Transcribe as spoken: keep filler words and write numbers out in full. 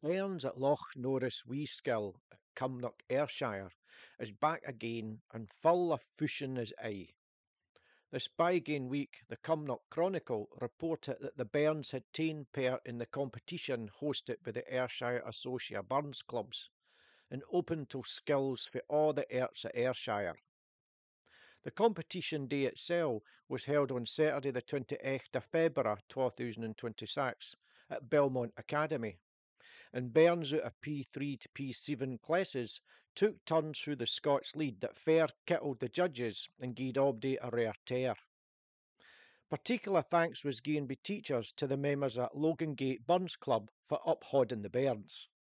Burns at Loch Norris Weeskill at Cumnock, Ayrshire, is back again and full of fushin' as aye. This bygane week, the Cumnock Chronicle reported that the Burns had ta'en part in the competition hosted by the Ayrshire Associate Burns Clubs, and open to skills for all the Earts of Ayrshire. The competition day itself was held on Saturday the twenty-eighth of February two thousand twenty-six at Belmont Academy, and Burns out of P three to P seven classes took turns through the Scots lead that fair kittled the judges and gied Obdy a rare tear. Particular thanks was given by teachers to the members at Logangate Burns Club for upholding the Burns.